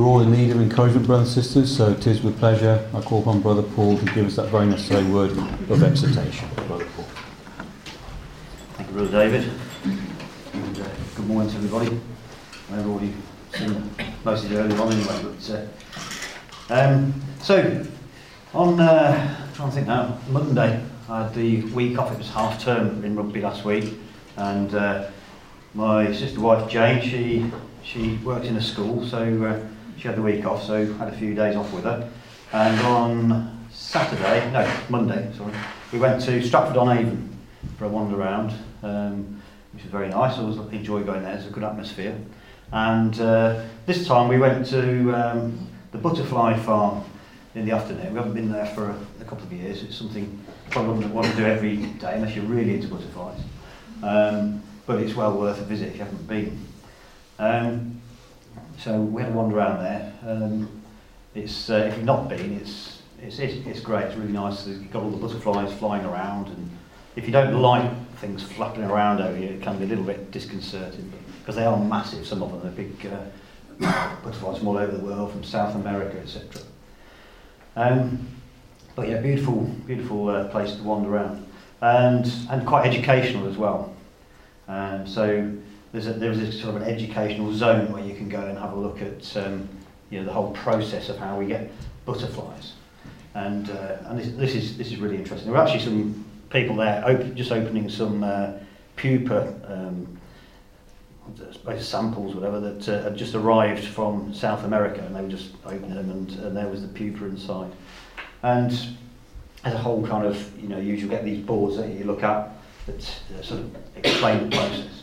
all in need of encouragement, brothers and sisters, so it is with pleasure I call upon Brother Paul to give us that very necessary word of exhortation. Brother Paul. Thank you, Brother David. And, good morning to everybody. I've already seen most of it earlier on anyway, but so on I'm trying to think now, Monday I had the week off. It was half term in rugby last week, and my sister wife Jane, she worked in a school, so she had the week off, so had a few days off with her. And on Monday, we went to Stratford-on-Avon for a wander around, which was very nice. I always enjoy going there. It's a good atmosphere. And this time we went to the butterfly farm in the afternoon. We haven't been there for a couple of years. It's something you probably wouldn't want to do every day unless you're really into butterflies. But it's well worth a visit if you haven't been. So we had a wander around there. It's if you've not been, it's great. It's really nice. You've got all the butterflies flying around, and if you don't like things flapping around over you, it can be a little bit disconcerting because they are massive. Some of them are big butterflies from all over the world, from South America, etc. But yeah, beautiful place to wander around, and quite educational as well. So there's a sort of an educational zone where you can go and have a look at the whole process of how we get butterflies, and this is really interesting. There were actually some people there just opening some pupa, I suppose samples, whatever, that had just arrived from South America, and they were just opening them, and there was the pupa inside. And as a whole kind of, you get these boards that you look at that sort of explain the process.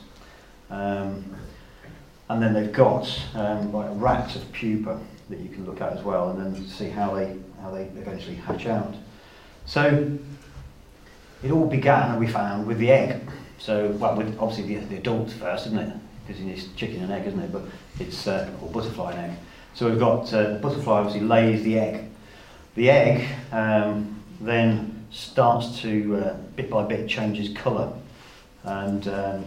And then they've got like racks of pupa that you can look at as well, and then see how they eventually hatch out. So it all began, we found, with the egg. So, with obviously the adult first, isn't it? Because it's chicken and egg, isn't it? But it's or butterfly and egg. So we've got the butterfly obviously lays the egg. The egg then starts to bit by bit changes colour, and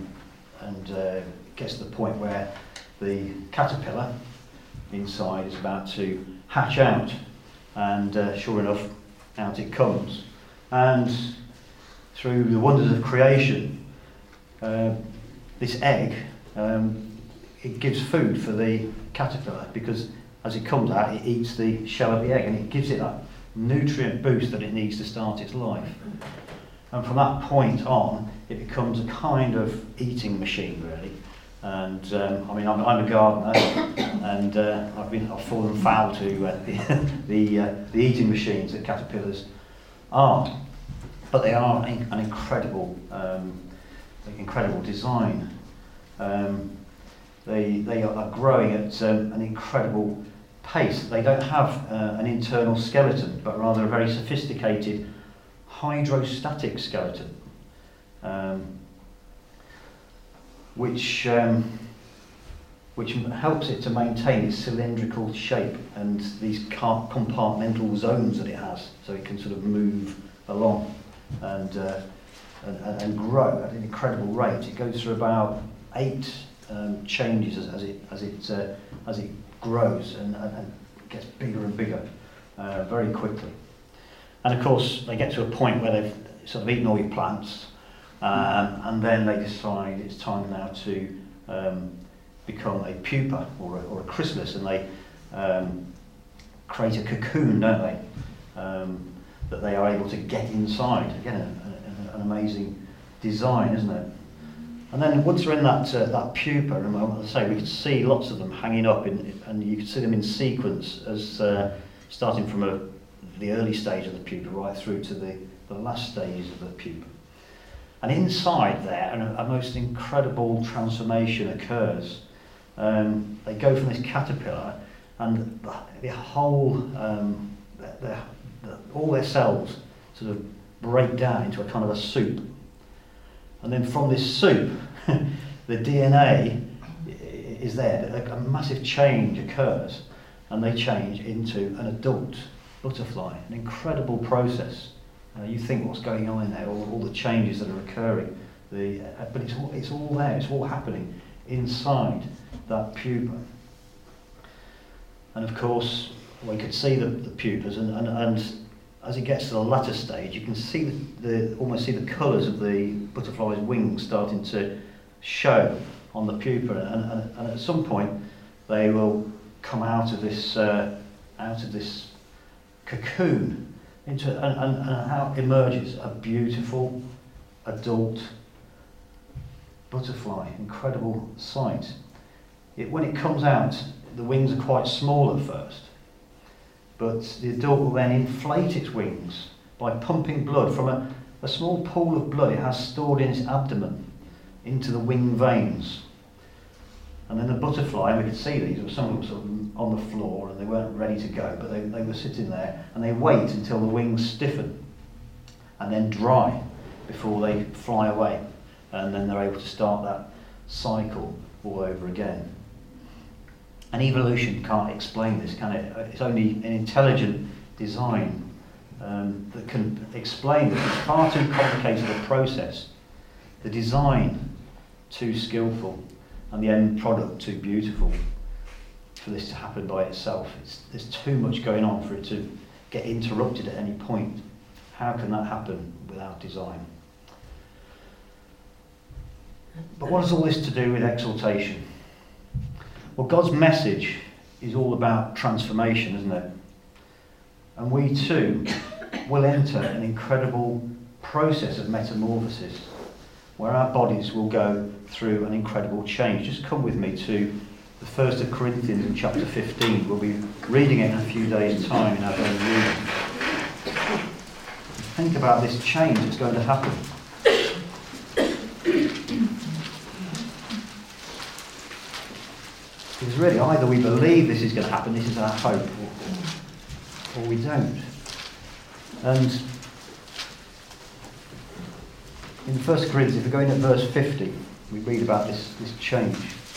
gets to the point where the caterpillar inside is about to hatch out, and sure enough, out it comes. And through the wonders of creation, this egg, it gives food for the caterpillar, because as it comes out, it eats the shell of the egg, and it gives it that nutrient boost that it needs to start its life. And from that point on, it becomes a kind of eating machine, really. And I'm a gardener, and I've fallen foul to the eating machines that caterpillars are. But they are an incredible design. They are growing at an incredible pace. They don't have an internal skeleton, but rather a very sophisticated hydrostatic skeleton, which helps it to maintain its cylindrical shape and these compartmental zones that it has, so it can sort of move along and grow at an incredible rate. It goes through about 8 changes as it grows and gets bigger and bigger very quickly. And of course, they get to a point where they've sort of eaten all your plants, and then they decide it's time now to become a pupa or a chrysalis, and they create a cocoon, don't they? That they are able to get inside. Again, an amazing design, isn't it? And then once they're in that pupa, and as I say, we could see lots of them hanging up, and you could see them in sequence as starting from the early stage of the pupa right through to the last stage of the pupa. And inside there, a most incredible transformation occurs. They go from this caterpillar, and the whole, all their cells sort of break down into a kind of a soup. And then from this soup, the DNA is there. A massive change occurs, and they change into an adult butterfly. An incredible process. You think what's going on in there, all the changes that are occurring, but it's all there. It's all happening inside that pupa. And of course, we could see the pupas, and as it gets to the latter stage, you can see almost see the colours of the butterfly's wings starting to show on the pupa, and at some point they will come out of this cocoon and how emerges a beautiful adult butterfly. Incredible sight. When it comes out, the wings are quite small at first, but the adult will then inflate its wings by pumping blood from a small pool of blood it has stored in its abdomen into the wing veins. And then the butterfly, and we could see these, some of them sort of on the floor and they weren't ready to go, but they were sitting there, and they wait until the wings stiffen and then dry before they fly away, and then they're able to start that cycle all over again. And evolution can't explain this, can it? It's only an intelligent design that can explain this. It's far too complicated a process. The design too skillful, and the end product too beautiful for this to happen by itself. There's too much going on for it to get interrupted at any point. How can that happen without design? But what has all this to do with exaltation? Well, God's message is all about transformation, isn't it? And we too will enter an incredible process of metamorphosis where our bodies will go through an incredible change. Just come with me to the 1st of Corinthians in chapter 15. We'll be reading it in a few days' time in our daily reading. Think about this change that's going to happen. Because really, either we believe this is going to happen, this is our hope, or we don't. And in 1 Corinthians, if we go in at verse 50, we read about this change.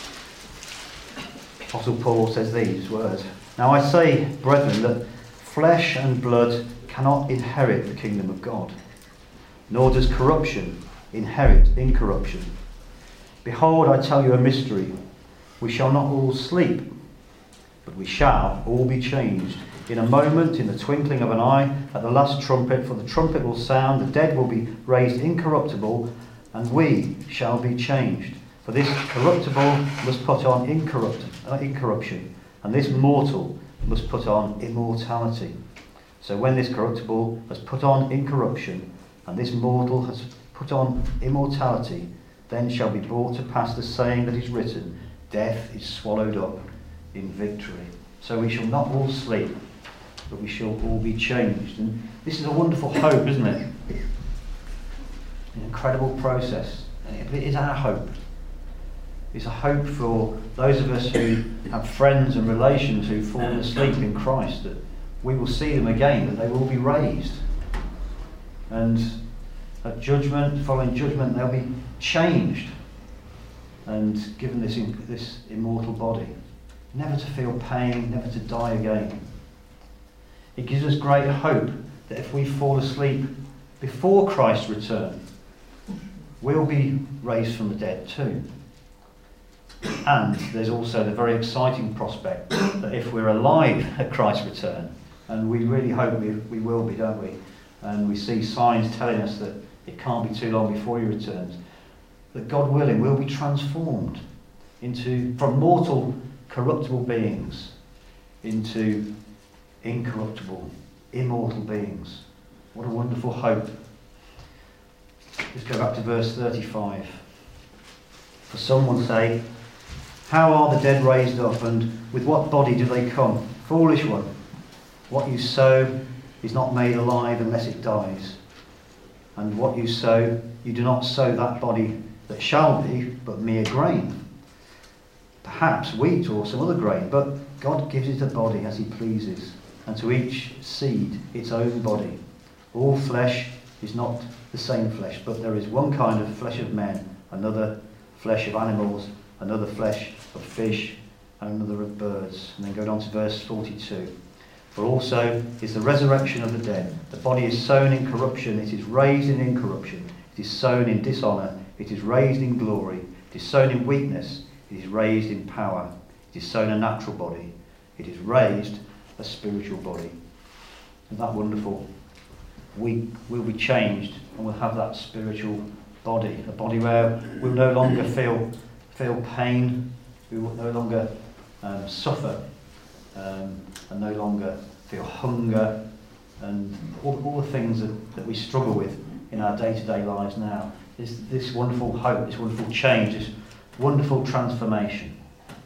Apostle Paul says these words: "Now I say, brethren, that flesh and blood cannot inherit the kingdom of God, nor does corruption inherit incorruption. Behold, I tell you a mystery. We shall not all sleep, but we shall all be changed. In a moment, in the twinkling of an eye, at the last trumpet, for the trumpet will sound, the dead will be raised incorruptible, and we shall be changed. For this corruptible must put on incorruption, and this mortal must put on immortality. So when this corruptible has put on incorruption, and this mortal has put on immortality, then shall be brought to pass the saying that is written, death is swallowed up in victory. So we shall not all sleep, but we shall all be changed." And this is a wonderful hope, isn't it? An incredible process. And it is our hope. It's a hope for those of us who have friends and relations who've fallen asleep in Christ, that we will see them again, that they will be raised. And at judgment, following judgment, they'll be changed and given this immortal body, never to feel pain, never to die again. It gives us great hope that if we fall asleep before Christ's return, we'll be raised from the dead too. And there's also the very exciting prospect that if we're alive at Christ's return, and we really hope we will be, don't we? And we see signs telling us that it can't be too long before he returns, that God willing, we'll be transformed from mortal, corruptible beings into incorruptible, immortal beings. What a wonderful hope. Let's go back to verse 35. For some will say, how are the dead raised up, and with what body do they come? Foolish one, what you sow is not made alive unless it dies. And what you sow, you do not sow that body that shall be, but mere grain. Perhaps wheat or some other grain, but God gives it a body as he pleases, and to each seed its own body. All flesh is not the same flesh, but there is one kind of flesh of men, another flesh of animals, another flesh of fish, and another of birds. And then going on to verse 42. For also is the resurrection of the dead. The body is sown in corruption, it is raised in incorruption. It is sown in dishonour, it is raised in glory. It is sown in weakness, it is raised in power. It is sown a natural body, It is raised a spiritual body. Isn't that wonderful? We will be changed and we'll have that spiritual body, a body where we'll no longer feel pain, we will no longer suffer, and no longer feel hunger, and all the things that we struggle with in our day-to-day lives now. This wonderful hope, this wonderful change, this wonderful transformation.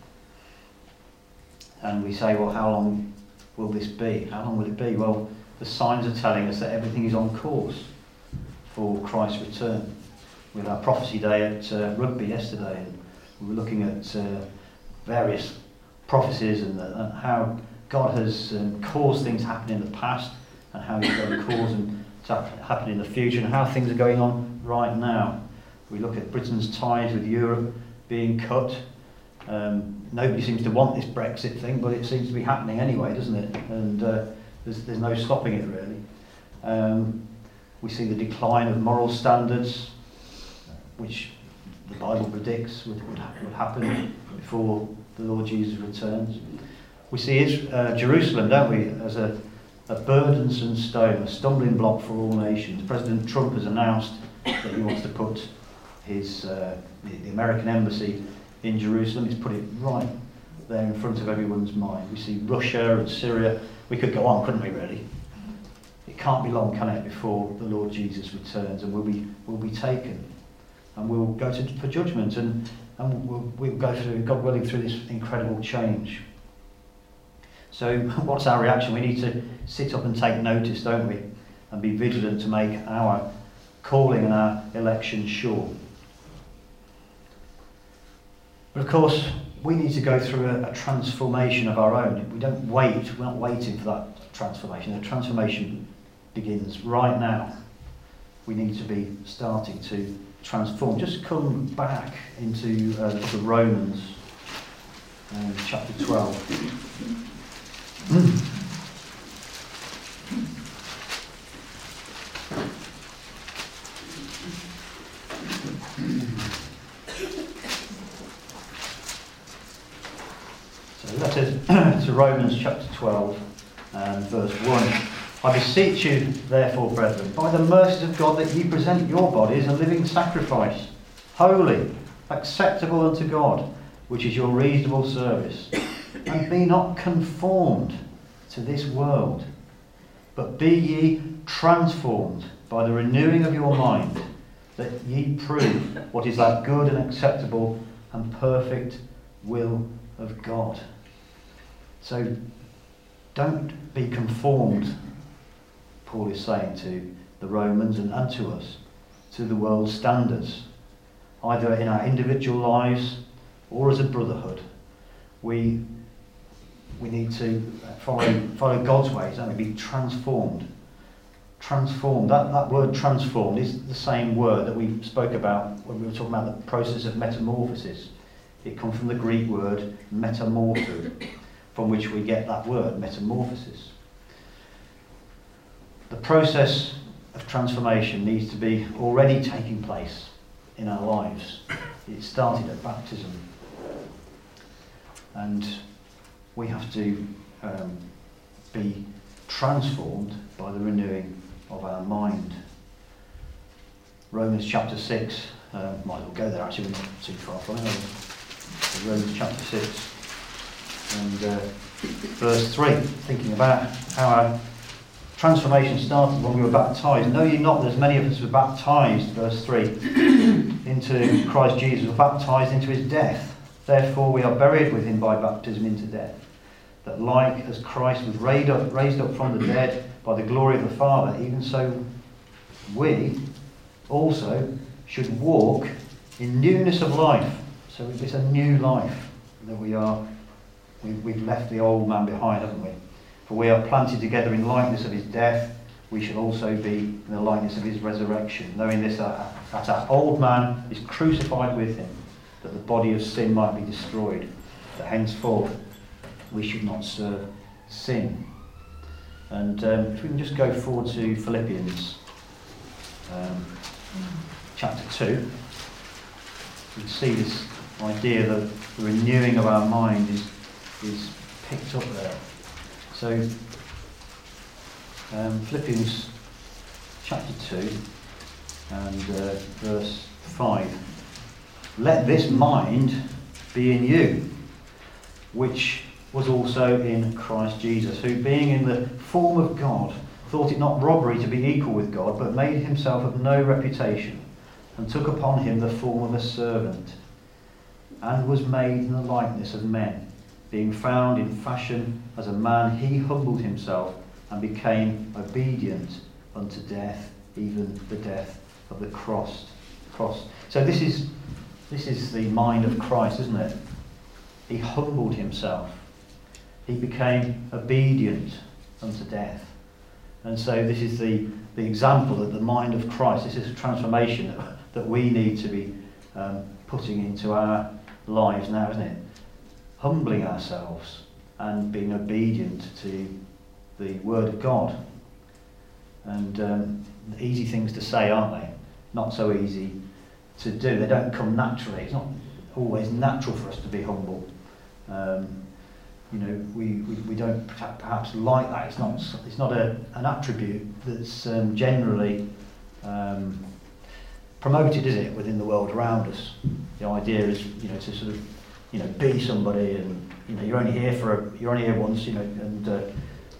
And we say, well, how long will this be? How long will it be? Well, the signs are telling us that everything is on course for Christ's return. We had our prophecy day at rugby yesterday, and we were looking at various prophecies and how God has caused things to happen in the past and how He's going to cause them to happen in the future and how things are going on right now. We look at Britain's ties with Europe being cut. Nobody seems to want this Brexit thing, but it seems to be happening anyway, doesn't it? And there's no stopping it, really. We see the decline of moral standards, which the Bible predicts would happen before the Lord Jesus returns. We see Jerusalem, don't we, as a burdensome stone, a stumbling block for all nations. President Trump has announced that he wants to put the American embassy in Jerusalem. He's put it right there in front of everyone's mind. We see Russia and Syria. We could go on, couldn't we, really? It can't be long, can it, before the Lord Jesus returns, and we'll be taken, and we'll go for judgment, and we'll go through, God willing, through this incredible change. So what's our reaction? We need to sit up and take notice, don't we? And be vigilant to make our calling and our election sure. But of course, we need to go through a transformation of our own. We don't wait. We're not waiting for that transformation. The transformation begins right now. We need to be starting to transform. Just come back into the book of Romans, chapter 12. So let us to Romans chapter 12 and verse 1. I beseech you, therefore, brethren, by the mercies of God, that ye present your bodies a living sacrifice, holy, acceptable unto God, which is your reasonable service. And be not conformed to this world, but be ye transformed by the renewing of your mind, that ye prove what is that good and acceptable and perfect will of God. So don't be conformed, Paul is saying to the Romans and to us, to the world's standards, either in our individual lives or as a brotherhood. We need to follow God's ways, and be transformed. Transformed. That word transformed is the same word that we spoke about when we were talking about the process of metamorphosis. It comes from the Greek word metamorpho, from which we get that word, metamorphosis. The process of transformation needs to be already taking place in our lives. It started at baptism. And we have to be transformed by the renewing of our mind. Romans chapter 6, might as well go there actually, we're not too far from it. So Romans chapter 6 and verse 3, thinking about how our transformation started when we were baptised. Know ye not that as many of us were baptised, verse 3, into Christ Jesus, were baptised into his death. Therefore we are buried with him by baptism into death, that like as Christ was raised up from the dead by the glory of the Father, even so we also should walk in newness of life. So it's a new life that we've left the old man behind, haven't we? For we are planted together in likeness of his death, we shall also be in the likeness of his resurrection, knowing this, that our old man is crucified with him, that the body of sin might be destroyed, that henceforth we should not serve sin. And if we can just go forward to Philippians chapter 2, we can see this idea that the renewing of our mind is picked up there. So, Philippians chapter 2 and verse 5. Let this mind be in you, which was also in Christ Jesus, who being in the form of God, thought it not robbery to be equal with God, but made himself of no reputation, and took upon him the form of a servant, and was made in the likeness of men. Being found in fashion as a man, he humbled himself and became obedient unto death, even the death of the cross. So this is the mind of Christ, isn't it? He humbled himself. He became obedient unto death. And so this is the example that the mind of Christ, this is a transformation that we need to be putting into our lives now, isn't it? Humbling ourselves and being obedient to the Word of God. And easy things to say, aren't they? Not so easy to do. They don't come naturally. It's not always natural for us to be humble. We don't perhaps like that. It's not an attribute that's generally promoted, is it, within the world around us? The idea is, to sort of, be somebody, and you're only here once, and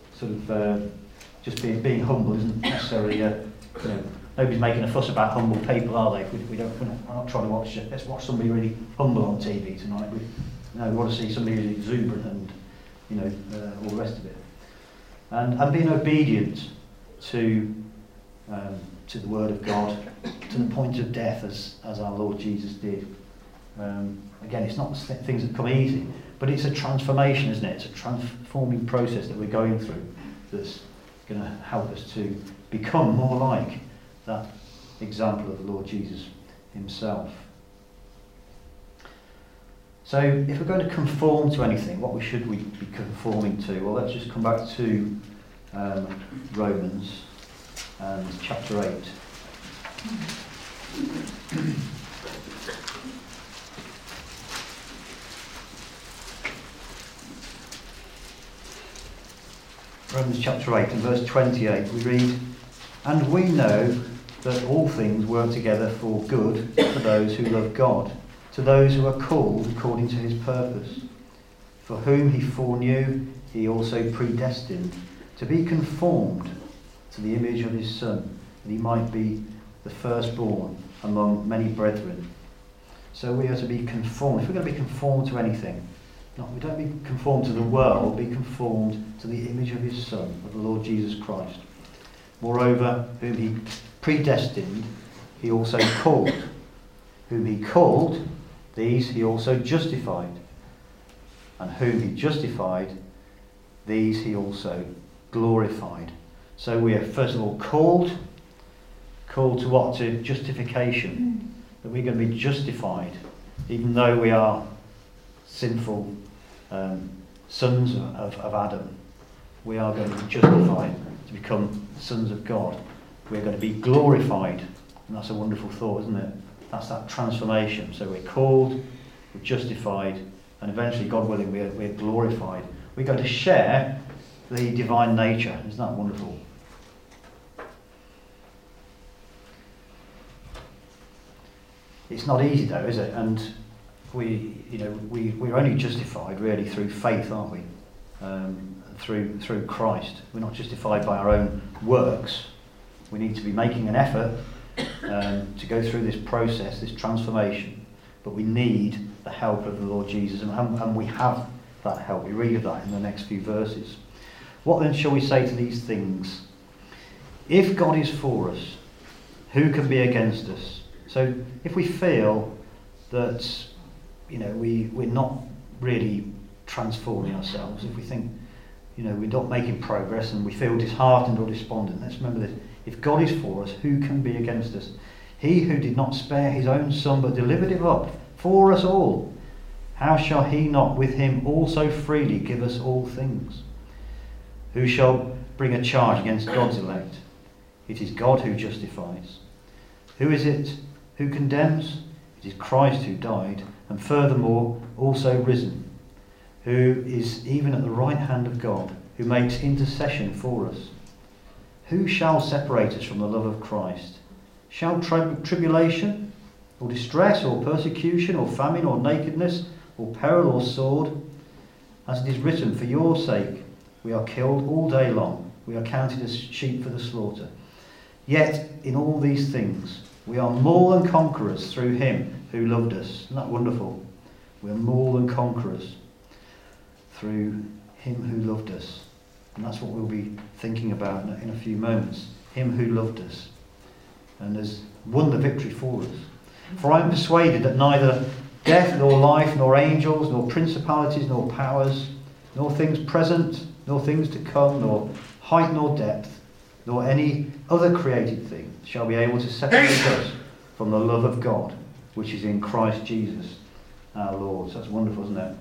just being humble isn't necessarily nobody's making a fuss about humble people, are they? We're not trying to watch. Let's watch somebody really humble on TV tonight. We want to see somebody who's exuberant and all the rest of it, and being obedient to the Word of God to the point of death, as our Lord Jesus did. Again, it's not things that come easy, but it's a transformation, isn't it? It's a transforming process that we're going through that's going to help us to become more like that example of the Lord Jesus himself. So if we're going to conform to anything, what should we be conforming to? Well, let's just come back to Romans and chapter 8. Romans chapter 8 and verse 28, we read, "And we know that all things work together for good to those who love God, to those who are called according to his purpose. For whom he foreknew, he also predestined to be conformed to the image of his Son, that he might be the firstborn among many brethren." So we are to be conformed. If we're going to be conformed to anything, we don't be conformed to the world, be conformed to the image of his Son, of the Lord Jesus Christ. Moreover, whom he predestined, he also called. Whom he called, these he also justified. And whom he justified, these he also glorified. So we are first of all called to what? To justification. That we're going to be justified, even though we are sinful sons of Adam. We are going to be justified to become sons of God. We're going to be glorified. And that's a wonderful thought, isn't it? That's that transformation. So we're called, we're justified, and eventually, God willing, we're glorified. We're going to share the divine nature. Isn't that wonderful? It's not easy though, is it? And we're only justified really through faith, aren't we? Through Christ. We're not justified by our own works. We need to be making an effort to go through this process, this transformation. But we need the help of the Lord Jesus, and we have that help. We read of that in the next few verses. What then shall we say to these things? If God is for us, who can be against us? So if we feel that we're not really transforming ourselves, if we think we're not making progress and we feel disheartened or despondent, let's remember this: if God is for us, who can be against us? He who did not spare his own Son but delivered him up for us all, how shall he not with him also freely give us all things? Who shall bring a charge against God's elect? It is God who justifies. Who is it who condemns? It is Christ who died, and furthermore also risen, who is even at the right hand of God, who makes intercession for us. Who shall separate us from the love of Christ? Shall tribulation, or distress, or persecution, or famine, or nakedness, or peril, or sword? As it is written, for your sake we are killed all day long. We are counted as sheep for the slaughter. Yet in all these things we are more than conquerors through him who loved us. Isn't that wonderful? We are more than conquerors through him who loved us. And that's what we'll be thinking about in a few moments. Him who loved us and has won the victory for us. For I am persuaded that neither death, nor life, nor angels, nor principalities, nor powers, nor things present, nor things to come, nor height, nor depth, nor any other created thing shall be able to separate us from the love of God, which is in Christ Jesus our Lord. So that's wonderful, isn't it?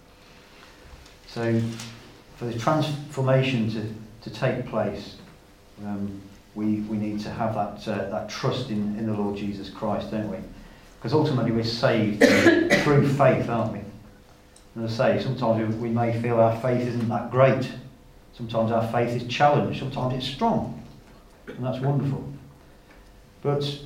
So for this transformation to take place, we need to have that trust in the Lord Jesus Christ, don't we? Because ultimately we're saved through faith, aren't we? And as I say, sometimes we may feel our faith isn't that great. Sometimes our faith is challenged. Sometimes it's strong. And that's wonderful. But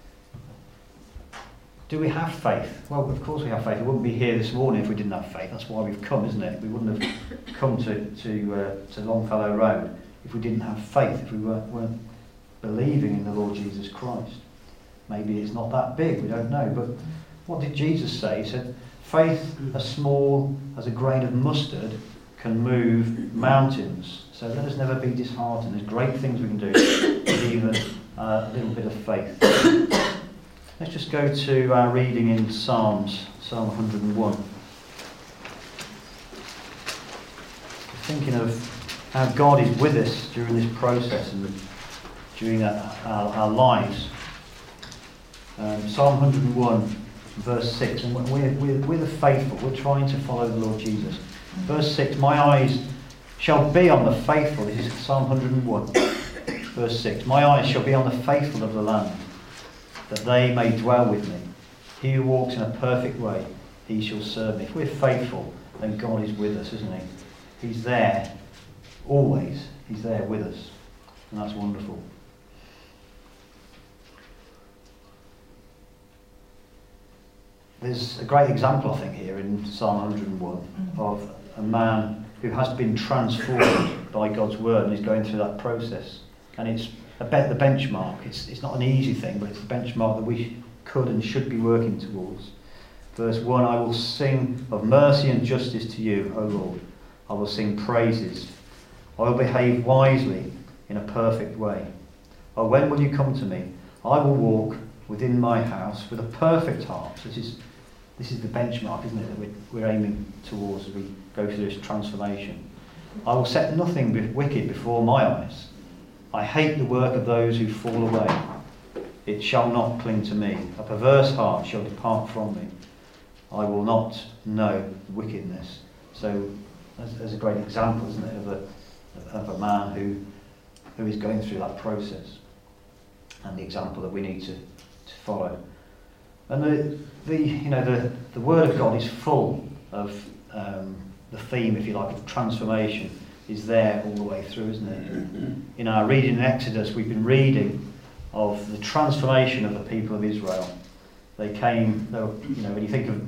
do we have faith? Well, of course we have faith. We wouldn't be here this morning if we didn't have faith. That's why we've come, isn't it? We wouldn't have come to Longfellow Road if we didn't have faith, if we weren't believing in the Lord Jesus Christ. Maybe it's not that big, we don't know. But what did Jesus say? He said, faith as small as a grain of mustard can move mountains. So let us never be disheartened. There's great things we can do with even a little bit of faith. Let's just go to our reading in Psalm 101. Thinking of how God is with us during this process and during our lives. Psalm 101, verse 6, and we're the faithful. We're trying to follow the Lord Jesus. Verse 6, my eyes shall be on the faithful. This is Psalm 101, verse 6. My eyes shall be on the faithful of the land, that they may dwell with me. He who walks in a perfect way, he shall serve me. If we're faithful, then God is with us, isn't he? He's there, always. He's there with us. And that's wonderful. There's a great example, I think, here in Psalm 101 of a man who has been transformed by God's word and is going through that process. And it's the benchmark. It's not an easy thing, but it's the benchmark that we could and should be working towards. Verse 1, I will sing of mercy and justice to you, O Lord. I will sing praises. I will behave wisely in a perfect way. Oh, when will you come to me? I will walk within my house with a perfect heart. This is the benchmark, isn't it, that we're aiming towards as we go through this transformation. I will set nothing wicked before my eyes. I hate the work of those who fall away. It shall not cling to me. A perverse heart shall depart from me. I will not know wickedness. So there's a great example, isn't it, of a man who is going through that process, and the example that we need to follow. And the Word of God is full of the theme, if you like, of transformation is there all the way through, isn't it? In our reading in Exodus, we've been reading of the transformation of the people of Israel. When you think of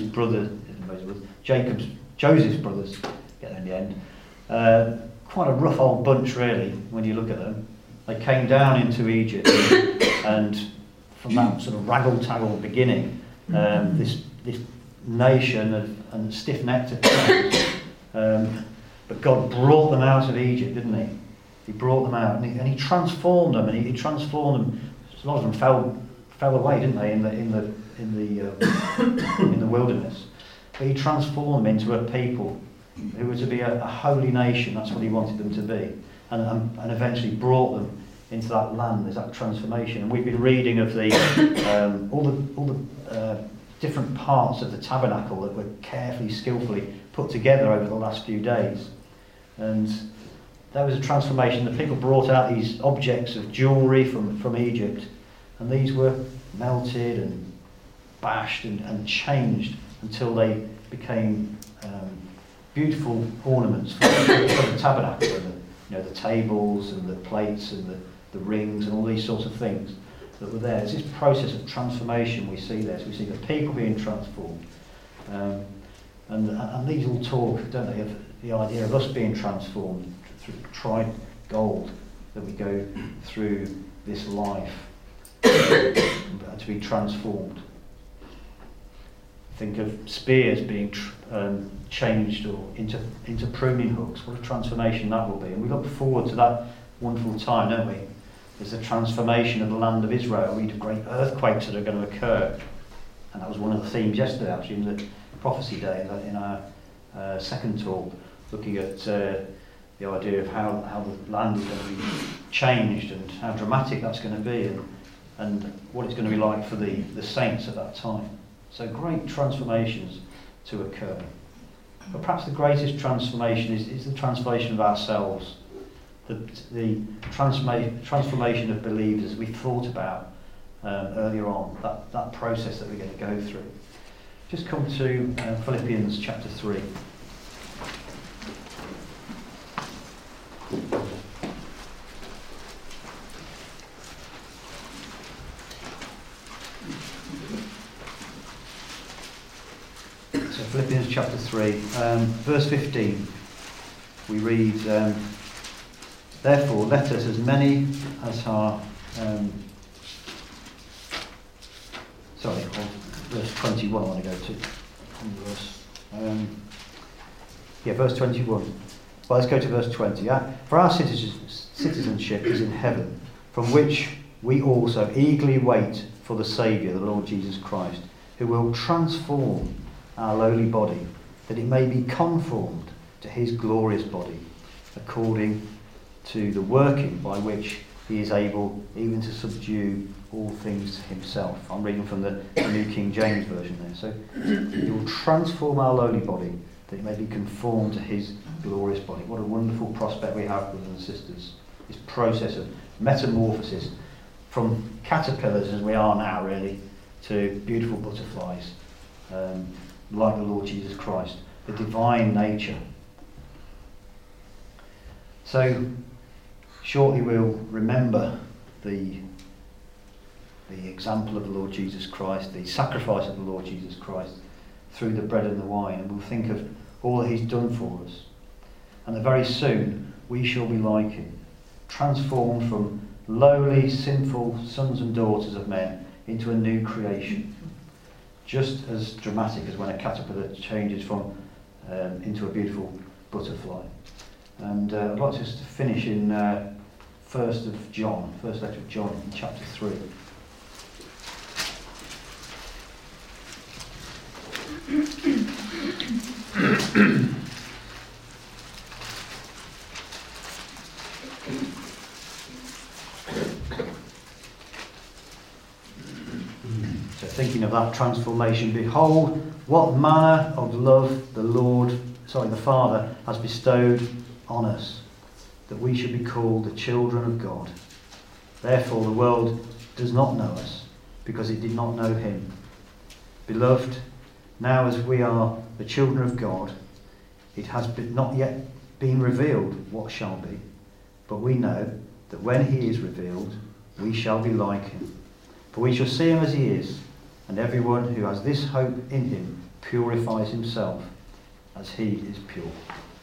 Joseph's brothers, get there in the end, quite a rough old bunch really when you look at them. They came down into Egypt and from that sort of raggle-taggle beginning, this nation and stiff-necked at times, but God brought them out of Egypt, didn't he? He brought them out and he transformed them, and he transformed them. A lot of them fell away, didn't they, in the wilderness? But he transformed them into a people who were to be a holy nation. That's what he wanted them to be, and eventually brought them into that land. There's that transformation, and we've been reading of all the different parts of the tabernacle that were carefully, skillfully put together over the last few days. And there was a transformation. The people brought out these objects of jewellery from Egypt, and these were melted and bashed and changed until they became beautiful ornaments for the tabernacle, and the tables and the plates and the rings and all these sorts of things that were there. It's this process of transformation we see there. So we see the people being transformed. And these all talk, don't they, of the idea of us being transformed through tried gold, that we go through this life to be transformed. Think of spears being changed or into pruning hooks. What a transformation that will be. And we look forward to that wonderful time, don't we? There's the transformation of the land of Israel. We read of great earthquakes that are going to occur. And that was one of the themes yesterday, actually, in the prophecy day, in our second talk, looking at the idea of how the land is going to be changed and how dramatic that's going to be, and what it's going to be like for the saints at that time. So great transformations to occur. But perhaps the greatest transformation is the transformation of ourselves. The transformation of believers we thought about earlier on, that process that we're going to go through. Just come to Philippians chapter 3. So Philippians chapter 3, verse 15, we read, therefore let us, as many as are, verse 21 I want to go to. Verse 21. Well, let's go to verse 20. For our citizenship is in heaven, from which we also eagerly wait for the Saviour, the Lord Jesus Christ, who will transform our lowly body, that it may be conformed to his glorious body, according to the working by which he is able even to subdue all things to himself. I'm reading from the New King James Version there. So he will transform our lowly body, that it may be conformed to his glorious body. What a wonderful prospect we have, brothers and sisters. This process of metamorphosis from caterpillars, as we are now really, to beautiful butterflies, like the Lord Jesus Christ, the divine nature. So shortly we'll remember the example of the Lord Jesus Christ, the sacrifice of the Lord Jesus Christ through the bread and the wine, and we'll think of all that he's done for us. And that very soon we shall be like him, transformed from lowly, sinful sons and daughters of men into a new creation. Just as dramatic as when a caterpillar changes from into a beautiful butterfly. And I'd like us to finish in first letter of John, in chapter 3. So thinking of that transformation, behold, what manner of love the Father has bestowed on us, that we should be called the children of God. Therefore the world does not know us, because it did not know him. Beloved, now as we are the children of God, it has not yet been revealed what shall be. But we know that when he is revealed, we shall be like him. For we shall see him as he is, and everyone who has this hope in him purifies himself as he is pure.